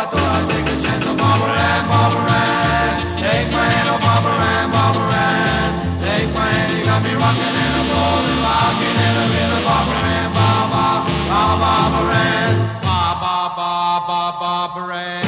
I thought I'd take a chance on Barbara Ann, Barbara Ann. Take my hand, oh Barbara Ann, Barbara Ann. Take my hand, you got me rocking and I'm rolling, rocking in the rhythm, Barbara Ann, Barbara Ann, Barbara Ann.